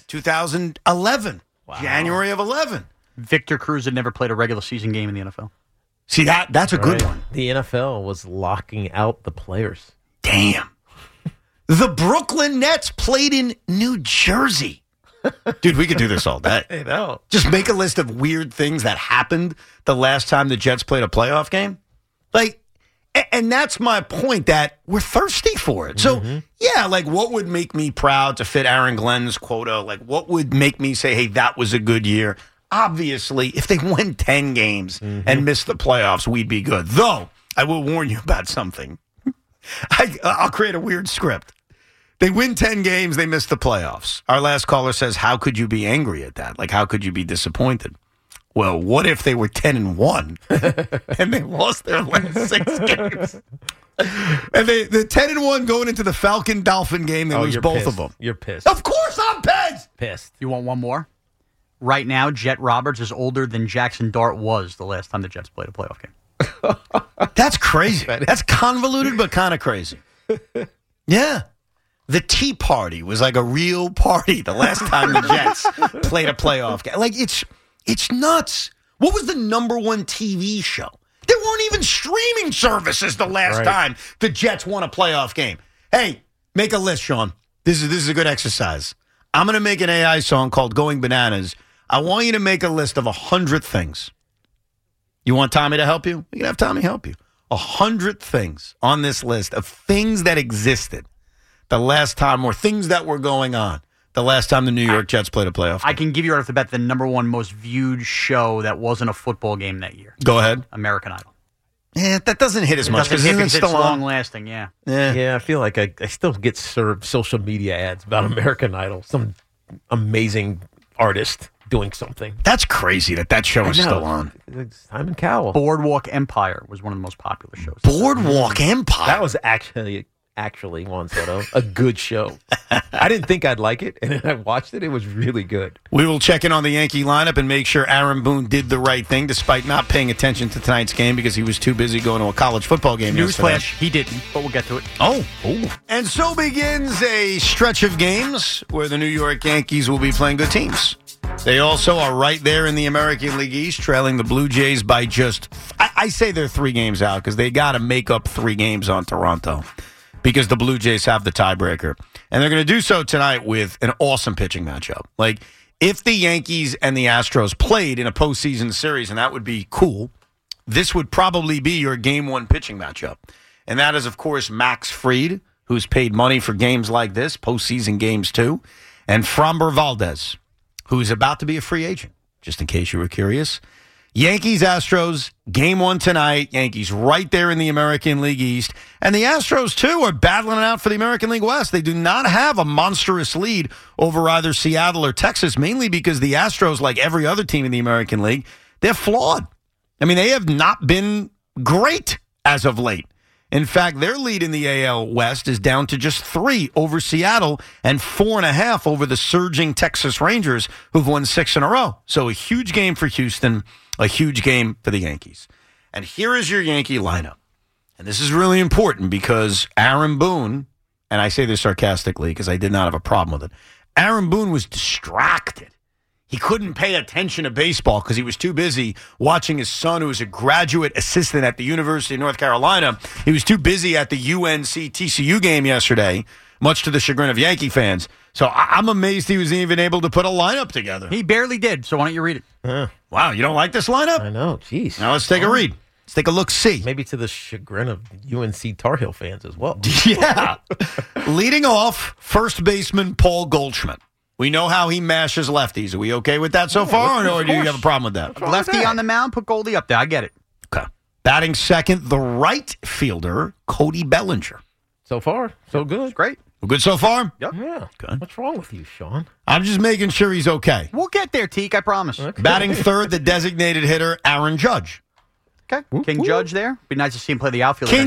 D: 2011. Wow. January of 11.
G: Victor Cruz had never played a regular season game in the NFL.
D: See, that's a good one.
E: The NFL was locking out the players.
D: Damn. The Brooklyn Nets played in New Jersey. Dude, we could do this all day.
E: I know.
D: Just make a list of weird things that happened the last time the Jets played a playoff game. Like, and that's my point, that we're thirsty for it. So, yeah, like, what would make me proud to fit Aaron Glenn's quota? Like, what would make me say, hey, that was a good year? Obviously, if they win 10 games and miss the playoffs, we'd be good. Though, I will warn you about something. I'll create a weird script. They win 10 games, they miss the playoffs. Our last caller says, how could you be angry at that? Like, how could you be disappointed? Well, what if they were 10-1 and they lost their last 6 games? And the 10-1 going into the Falcon-Dolphin game, they lose both of them.
E: You're pissed.
D: Of course I'm pissed.
E: Pissed.
G: You want one more? Right now, Jet Roberts is older than Jackson Dart was the last time the Jets played a playoff game.
D: That's crazy. That's convoluted, but kind of crazy. Yeah. The Tea Party was like a real party the last time the Jets played a playoff game. Like, it's nuts. What was the number one TV show? There weren't even streaming services the last time the Jets won a playoff game. Hey, make a list, Sean. This is a good exercise. I'm going to make an AI song called Going Bananas. I want you to make a list of 100 things. You want Tommy to help you? You can have Tommy help you. 100 things on this list of things that existed the last time, or things that were going on the last time the New York Jets played a playoff game.
G: I can give you right off the bat the number one most viewed show that wasn't a football game that year.
D: Go ahead.
G: American Idol.
D: Yeah, that doesn't hit as much because it's still
G: long lasting. Yeah.
E: Yeah, I feel like I still get served social media ads about American Idol. Some amazing artist doing something.
D: That's crazy that show is still on.
E: Simon Cowell.
G: Boardwalk Empire was one of the most popular shows.
D: Boardwalk Empire?
E: That was actually, Juan Soto, a good show. I didn't think I'd like it, and then I watched it. It was really good.
D: We will check in on the Yankee lineup and make sure Aaron Boone did the right thing despite not paying attention to tonight's game because he was too busy going to a college football game yesterday.
G: Newsflash, he didn't, but we'll get to it.
D: Oh. And so begins a stretch of games where the New York Yankees will be playing good teams. They also are right there in the American League East, trailing the Blue Jays by just, I say they're 3 games out because they got to make up 3 games on Toronto, because the Blue Jays have the tiebreaker. And they're going to do so tonight with an awesome pitching matchup. Like, if the Yankees and the Astros played in a postseason series, and that would be cool, this would probably be your Game 1 pitching matchup. And that is, of course, Max Fried, who's paid money for games like this, postseason games too, and Framber Valdez, who's about to be a free agent, just in case you were curious. Yankees-Astros, Game 1 tonight. Yankees right there in the American League East. And the Astros, too, are battling it out for the American League West. They do not have a monstrous lead over either Seattle or Texas, mainly because the Astros, like every other team in the American League, they're flawed. I mean, they have not been great as of late. In fact, their lead in the AL West is down to just 3 over Seattle and 4.5 over the surging Texas Rangers, who've won 6 in a row. So a huge game for Houston, a huge game for the Yankees. And here is your Yankee lineup. And this is really important because Aaron Boone, and I say this sarcastically because I did not have a problem with it, Aaron Boone was distracted. He couldn't pay attention to baseball because he was too busy watching his son, who was a graduate assistant at the University of North Carolina. He was too busy at the UNC-TCU game yesterday, much to the chagrin of Yankee fans. So I'm amazed he was even able to put a lineup together.
G: He barely did, so why don't you read it?
D: Wow, you don't like this lineup?
E: I know, jeez.
D: Now let's take a read. Let's take a look-see.
E: Maybe to the chagrin of UNC Tar Heel fans as well.
D: Yeah. Leading off, first baseman Paul Goldschmidt. We know how he mashes lefties. Are we okay with that so far, or do you have a problem with that?
G: Lefty on the mound, put Goldie up there. I get it.
D: Okay. Batting second, the right fielder, Cody Bellinger.
E: So far, so good.
G: It's great.
D: We're good so far?
E: Yep. Yeah.
D: Good.
E: What's wrong with you, Sean?
D: I'm just making sure he's okay.
G: We'll get there, Teak, I promise. Okay.
D: Batting third, the designated hitter, Aaron Judge.
G: Okay. King Judge there. Be nice to see him play the outfield.
D: King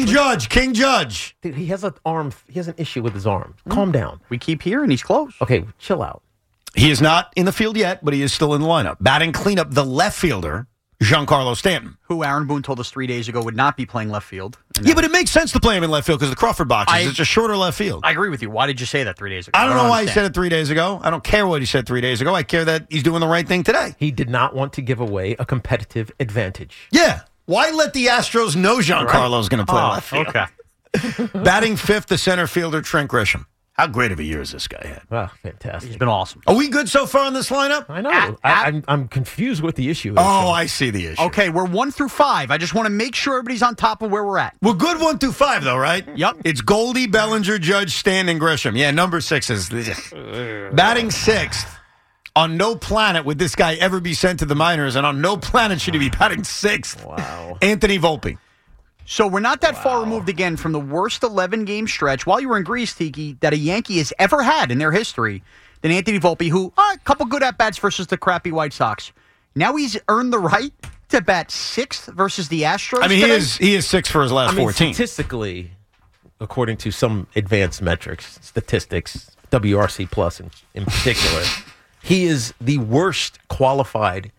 D: Judge.
E: Dude, he has an issue with his arm. Calm down.
G: We keep hearing he's close.
E: Okay, chill out.
D: He is not in the field yet, but he is still in the lineup. Batting cleanup, the left fielder, Giancarlo Stanton.
G: Who Aaron Boone told us 3 days ago would not be playing left field.
D: Yeah, but it makes sense to play him in left field because the Crawford boxes. It's a shorter left field.
G: I agree with you. Why did you say that 3 days ago?
D: I don't know why he said it 3 days ago. I don't care what he said 3 days ago. I care that he's doing the right thing today.
E: He did not want to give away a competitive advantage.
D: Yeah. Why let the Astros know Giancarlo's going to play left field?
G: Okay.
D: Batting fifth, the center fielder, Trent Grisham. How great of a year has this guy had?
E: Wow, fantastic.
G: He's been awesome.
D: Are we good so far on this lineup?
E: I know. I'm confused what the issue is.
D: Oh, I see the issue.
G: Okay, we're 1 through 5. I just want to make sure everybody's on top of where we're at.
D: We're good 1 through 5, though, right?
G: Yep.
D: It's Goldie, Bellinger, Judge, Stan, and Grisham. Yeah, number 6 is batting 6th. On no planet would this guy ever be sent to the minors, and on no planet should he be batting 6th.
E: Wow.
D: Anthony Volpe.
G: So we're not that far removed again from the worst 11-game stretch while you were in Greece, Tiki, that a Yankee has ever had in their history than Anthony Volpe, who, a couple good at-bats versus the crappy White Sox. Now he's earned the right to bat 6th versus the Astros.
D: I mean, he is 6 for his last 14.
E: Statistically, according to some advanced metrics, statistics, WRC Plus in particular, he is the worst qualified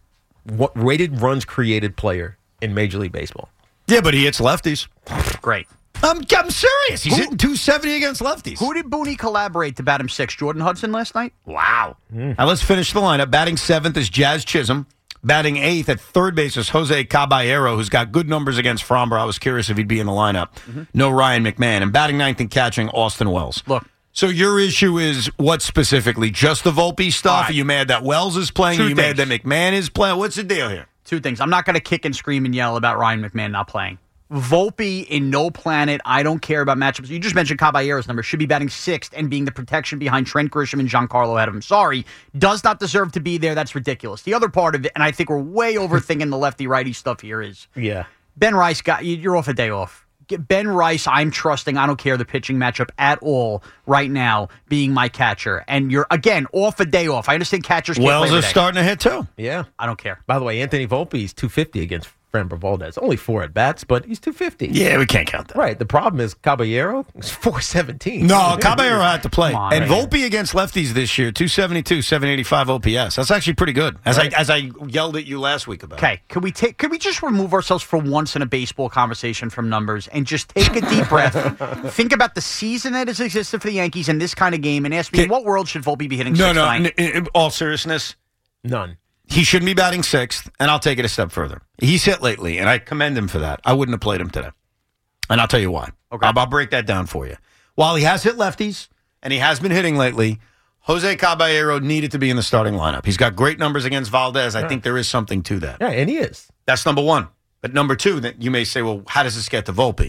E: rated runs created player in Major League Baseball.
D: Yeah, but he hits lefties.
G: Great.
D: I'm serious. He's hitting 270 against lefties.
G: Who did Booney collaborate to bat him 6? Jordan Hudson last night?
D: Wow. Now let's finish the lineup. Batting 7th is Jazz Chisholm. Batting 8th at third base is Jose Caballero, who's got good numbers against Framber. I was curious if he'd be in the lineup. No Ryan McMahon. And batting 9th and catching, Austin Wells.
G: Look.
D: So your issue is what specifically? Just the Volpe stuff?
G: Right.
D: Are you mad that Wells is playing? Are you mad that McMahon is playing? What's the deal here?
G: 2 things. I'm not going to kick and scream and yell about Ryan McMahon not playing. Volpe in no planet. I don't care about matchups. You just mentioned Caballero's number. Should be batting 6th and being the protection behind Trent Grisham and Giancarlo ahead of him. Sorry. Does not deserve to be there. That's ridiculous. The other part of it, and I think we're way overthinking the lefty-righty stuff here, is Ben Rice you're off a day off. Ben Rice, I'm trusting. I don't care the pitching matchup at all right now being my catcher. And you're, again, off a day off. I understand catchers can't
D: Wells
G: play
D: is starting to hit, too.
E: Yeah.
G: I don't care.
E: By the way, Anthony Volpe is 250 against Framber Valdez. Only 4 at-bats, but he's 250.
D: Yeah, we can't count that.
E: Right. The problem is Caballero is 417.
D: No, Caballero had to play.
G: On,
D: and
G: man.
D: Volpe against lefties this year, 272, 785 OPS. That's actually pretty good, as I yelled at you last week about.
G: Okay, could we just remove ourselves for once in a baseball conversation from numbers and just take a deep breath, think about the season that has existed for the Yankees in this kind of game, and ask me, in what world should Volpe be hitting
D: No,
G: 6th?
D: in all seriousness,
E: none.
D: He shouldn't be batting 6th, and I'll take it a step further. He's hit lately, and I commend him for that. I wouldn't have played him today. And I'll tell you why. Okay. I'll break that down for you. While he has hit lefties, and he has been hitting lately, Jose Caballero needed to be in the starting lineup. He's got great numbers against Valdez. I think there is something to that.
E: Yeah, and he is.
D: That's number one. But number two, that you may say, well, how does this get to Volpe?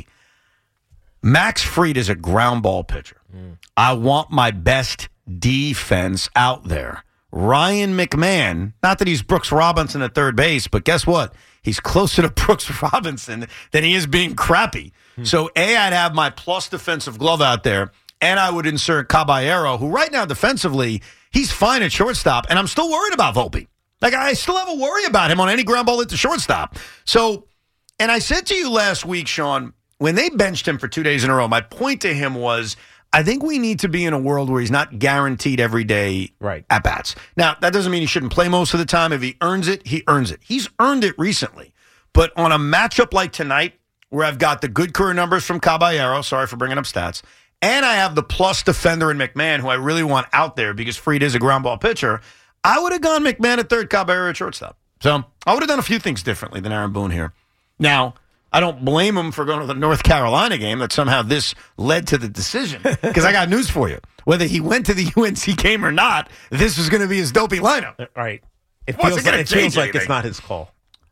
D: Max Fried is a ground ball pitcher. I want my best defense out there. Ryan McMahon, not that he's Brooks Robinson at third base, but guess what? He's closer to Brooks Robinson than he is being crappy. So, I'd have my plus defensive glove out there, and I would insert Caballero, who right now defensively, he's fine at shortstop, and I'm still worried about Volpe. Like, I still have a worry about him on any ground ball at the shortstop. So, and I said to you last week, Sean, when they benched him for 2 days in a row, my point to him was, I think we need to be in a world where he's not guaranteed every day at-bats. Now, that doesn't mean he shouldn't play most of the time. If he earns it, he earns it. He's earned it recently. But on a matchup like tonight, where I've got the good career numbers from Caballero, sorry for bringing up stats, and I have the plus defender in McMahon, who I really want out there because Fried is a ground ball pitcher, I would have gone McMahon at third, Caballero at shortstop. So I would have done a few things differently than Aaron Boone here. Now, I don't blame him for going to the North Carolina game that somehow this led to the decision. Because I got news for you. Whether he went to the UNC game or not, this was going to be his dopey lineup.
E: Right. It feels like it's not his call.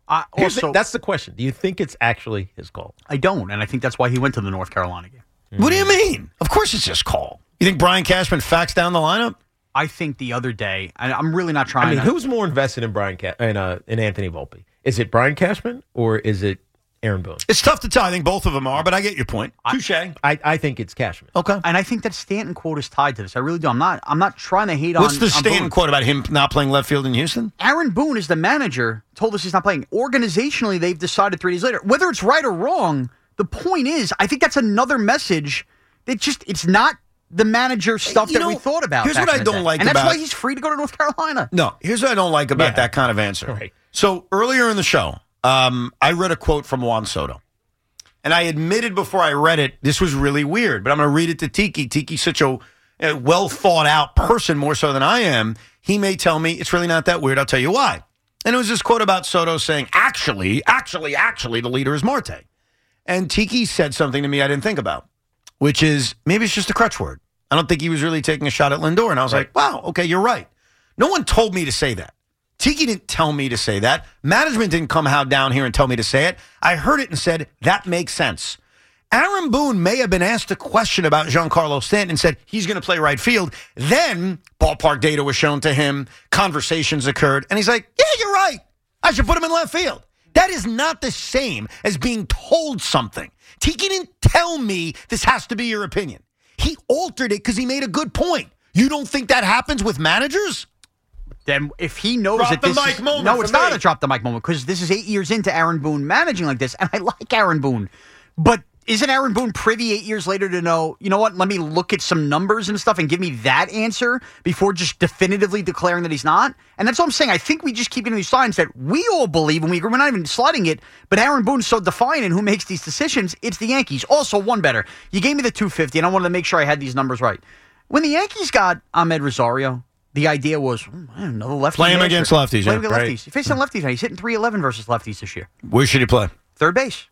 E: That's the question. Do you think it's actually his call?
G: I don't, and I think that's why he went to the North Carolina game.
D: What do you mean? Of course it's his call. You think Brian Cashman faxed down the lineup?
G: I think the other day, and I'm really not trying
E: who's more invested in in Anthony Volpe? Is it Brian Cashman or is it Aaron Boone?
D: It's tough to tell. I think both of them are, but I get your point. Touche.
E: I think it's Cashman.
D: Okay.
G: And I think that Stanton quote is tied to this. I really do. I'm not trying to hate on.
D: What's the Stanton quote about him not playing left field in Houston?
G: Aaron Boone is the manager, told us he's not playing. Organizationally, they've decided 3 days later. Whether it's right or wrong, the point is, I think that's another message that it's not the manager stuff that we thought about.
D: Here's what I don't like
G: about... And that's
D: about...
G: why he's free to go to North Carolina.
D: No, here's what I don't like about that kind of answer. Right. So earlier in the show, I read a quote from Juan Soto. And I admitted before I read it, this was really weird. But I'm going to read it to Tiki. Tiki's such a well-thought-out person, more so than I am. He may tell me it's really not that weird. I'll tell you why. And it was this quote about Soto saying, actually, the leader is Marte. And Tiki said something to me I didn't think about, which is maybe it's just a crutch word. I don't think he was really taking a shot at Lindor. And I was like, wow, okay, you're right. No one told me to say that. Tiki didn't tell me to say that. Management didn't come down here and tell me to say it. I heard it and said, that makes sense. Aaron Boone may have been asked a question about Giancarlo Stanton and said he's going to play right field. Then ballpark data was shown to him. Conversations occurred. And he's like, yeah, you're right. I should put him in left field. That is not the same as being told something. Tiki didn't tell me this has to be your opinion. He altered it because he made a good point. You don't think that happens with managers?
G: Then if he knows
D: drop
G: that
D: the
G: this
D: mic
G: is,
D: moment
G: no,
D: for
G: it's not
D: me.
G: a drop the mic moment because this is 8 years into Aaron Boone managing like this, and I like Aaron Boone. But isn't Aaron Boone privy 8 years later to know, you know what, let me look at some numbers and stuff and give me that answer before just definitively declaring that he's not? And that's what I'm saying. I think we just keep getting these signs that we all believe, and we're not even sliding it, but Aaron Boone's so defiant in who makes these decisions. It's the Yankees. Also, one better. You gave me the 250, and I wanted to make sure I had these numbers right. When the Yankees got Ahmed Rosario, the idea was, another lefty.
D: Play him against lefties.
G: Play him
D: Yeah,
G: against
D: right.
G: lefties. He's facing lefties now. He's hitting 311 versus lefties this year.
D: Where should he play?
G: Third base.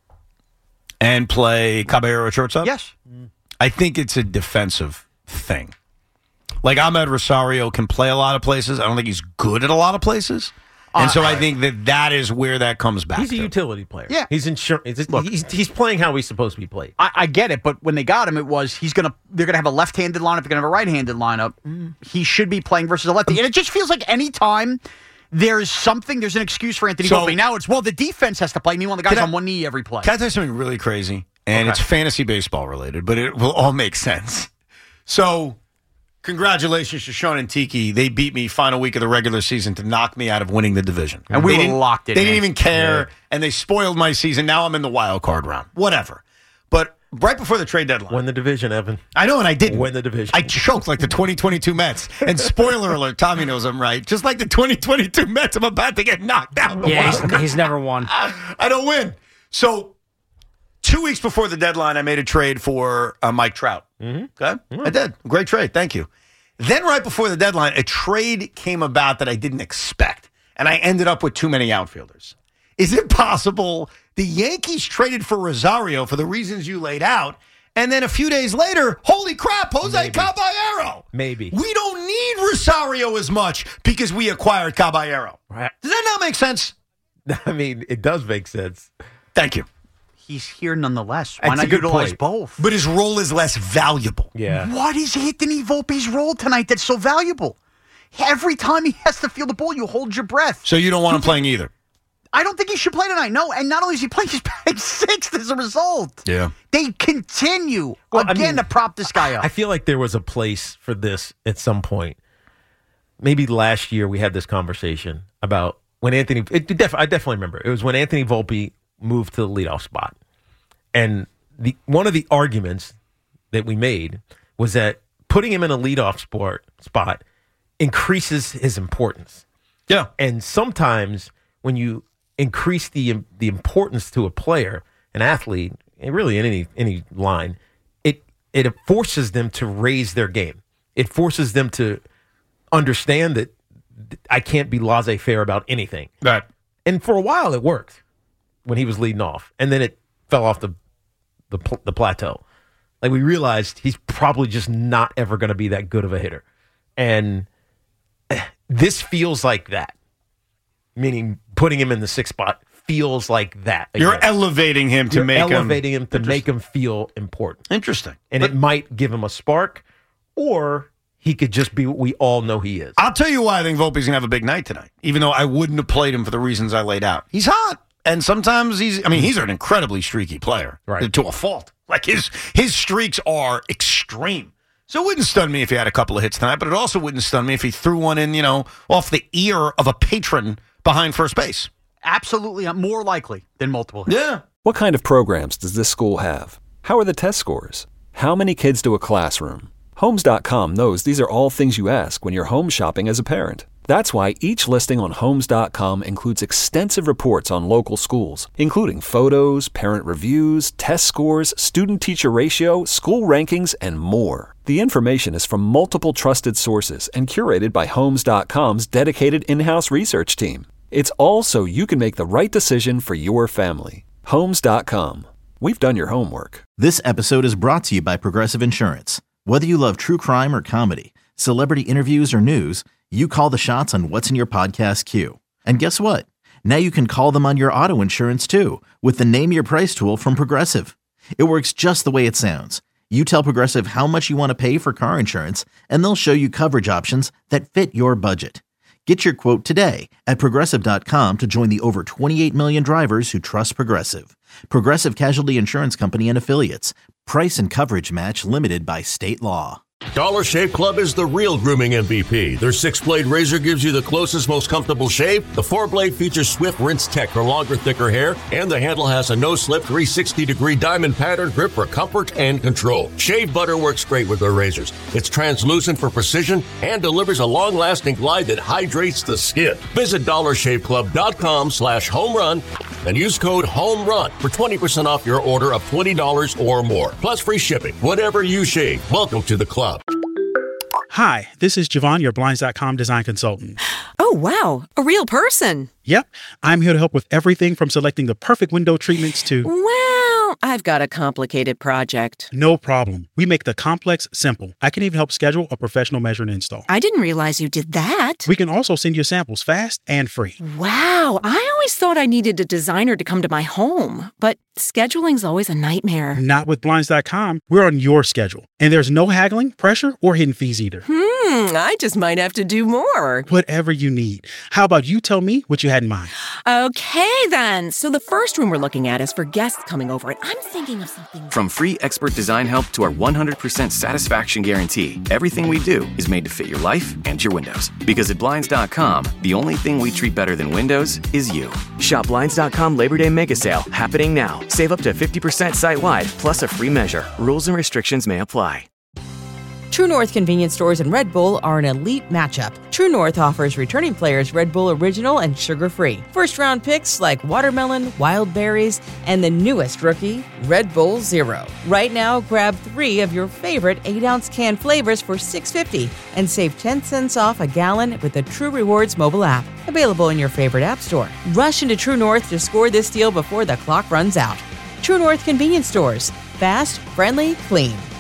D: And play Caballero at shortstop?
G: Yes.
D: I think it's a defensive thing. Like Ahmed Rosario can play a lot of places. I don't think he's good at a lot of places. And so I think that is where that comes back
E: He's a
D: to.
E: utility player.
G: Yeah.
E: He's he's playing how he's supposed to be played.
G: I get it, but when they got him, it was they're gonna have a left-handed lineup, they're gonna have a right-handed lineup. He should be playing versus a lefty, and it just feels like any time there's an excuse for Anthony Volpe. Now it's the defense has to play. Meanwhile, the guy's on one knee every play.
D: Can I tell you something really crazy? And it's fantasy baseball related, but it will all make sense. So, congratulations to Sean and Tiki. They beat me final week of the regular season to knock me out of winning the division.
G: And we were locked in.
D: They didn't even care, and they spoiled my season. Now I'm in the wild card round. Whatever. But right before the trade deadline.
E: Win the division, Evan.
D: I know, and I didn't.
E: Win the division.
D: I choked like the 2022 Mets. And spoiler alert, Tommy knows I'm right. Just like the 2022 Mets, I'm about to get knocked out.
P: He's never won.
D: I don't win. So, 2 weeks before the deadline, I made a trade for Mike Trout. Mm-hmm. Okay? I did. Great trade. Thank you. Then right before the deadline, a trade came about that I didn't expect, and I ended up with too many outfielders. Is it possible the Yankees traded for Rosario for the reasons you laid out, and then a few days later, holy crap, Jose Caballero?
E: Maybe.
D: We don't need Rosario as much because we acquired Caballero.
E: Right.
D: Does that not make sense?
E: I mean, it does make sense.
D: Thank you.
G: He's here nonetheless. Why
E: That's
G: not
E: a good
G: utilize
E: point.
G: both?
D: But his role is less valuable.
E: Yeah.
G: What is Anthony Volpe's role tonight that's so valuable? Every time he has to field the ball, you hold your breath.
D: So you don't want him playing either?
G: I don't think he should play tonight. No, and not only is he playing, he's batting sixth as a result.
D: Yeah.
G: They continue to prop this guy up.
E: I feel like there was a place for this at some point. Maybe last year we had this conversation about when I definitely remember. It was when Anthony Volpe moved to the leadoff spot. And one of the arguments that we made was that putting him in a leadoff spot increases his importance.
D: Yeah.
E: And sometimes when you increase the importance to a player, an athlete, and really in any line, it forces them to raise their game. It forces them to understand that I can't be laissez-faire about anything.
D: Right.
E: And for a while it worked when he was leading off, and then it fell off the plateau. Like we realized he's probably just not ever going to be that good of a hitter, and this feels like that. Meaning, putting him in the sixth spot feels like that. Again.
D: You're elevating him to
E: make him feel important.
D: Interesting,
E: and it might give him a spark, or he could just be what we all know he is.
D: I'll tell you why I think Volpe's gonna have a big night tonight. Even though I wouldn't have played him for the reasons I laid out. He's hot. And sometimes he's an incredibly streaky player,
E: right?
D: To a fault. Like his streaks are extreme. So it wouldn't stun me if he had a couple of hits tonight, but it also wouldn't stun me if he threw one in, off the ear of a patron behind first base.
G: Absolutely, more likely than multiple hits.
D: Yeah.
A: What kind of programs does this school have? How are the test scores? How many kids do a classroom? Homes.com knows these are all things you ask when you're home shopping as a parent. That's why each listing on Homes.com includes extensive reports on local schools, including photos, parent reviews, test scores, student-teacher ratio, school rankings, and more. The information is from multiple trusted sources and curated by Homes.com's dedicated in-house research team. It's all so you can make the right decision for your family. Homes.com. We've done your homework.
B: This episode is brought to you by Progressive Insurance. Whether you love true crime or comedy, celebrity interviews or news, you call the shots on what's in your podcast queue. And guess what? Now you can call them on your auto insurance too with the Name Your Price tool from Progressive. It works just the way it sounds. You tell Progressive how much you want to pay for car insurance, and they'll show you coverage options that fit your budget. Get your quote today at Progressive.com to join the over 28 million drivers who trust Progressive. Progressive Casualty Insurance Company and Affiliates. Price and coverage match limited by state law.
C: Dollar Shave Club is the real grooming MVP. Their 6-blade razor gives you the closest, most comfortable shave. The 4-blade features Swift Rinse Tech for longer, thicker hair. And the handle has a no-slip 360-degree diamond pattern grip for comfort and control. Shave butter works great with their razors. It's translucent for precision and delivers a long-lasting glide that hydrates the skin. Visit DollarShaveClub.com/homerun and use code HOMERUN for 20% off your order of $20 or more. Plus free shipping. Whatever you shave, welcome to the club.
J: Hi, this is Javon, your Blinds.com design consultant.
K: Oh, wow. A real person.
J: Yep. I'm here to help with everything from selecting the perfect window treatments to...
K: Well, I've got a complicated project.
J: No problem. We make the complex simple. I can even help schedule a professional measure and install.
K: I didn't realize you did that.
J: We can also send you samples fast and free.
K: Wow. I always thought I needed a designer to come to my home, but scheduling's always a nightmare.
J: Not with Blinds.com. We're on your schedule. And there's no haggling, pressure, or hidden fees either.
K: I just might have to do more.
J: Whatever you need. How about you tell me what you had in mind?
K: Okay, then. So the first room we're looking at is for guests coming over, and I'm thinking of something...
L: From free expert design help to our 100% satisfaction guarantee, everything we do is made to fit your life and your windows. Because at Blinds.com, the only thing we treat better than windows is you.
S: Shop Blinds.com Labor Day Mega Sale happening now. Save up to 50% site-wide, plus a free measure. Rules and restrictions may apply.
U: True North convenience stores and Red Bull are an elite matchup. True North offers returning players Red Bull Original and sugar-free. First-round picks like watermelon, wild berries, and the newest rookie, Red Bull Zero. Right now, grab 3 of your favorite 8-ounce can flavors for $6.50 and save 10 cents off a gallon with the True Rewards mobile app. Available in your favorite app store. Rush into True North to score this deal before the clock runs out. True North convenience stores. Fast, friendly, clean.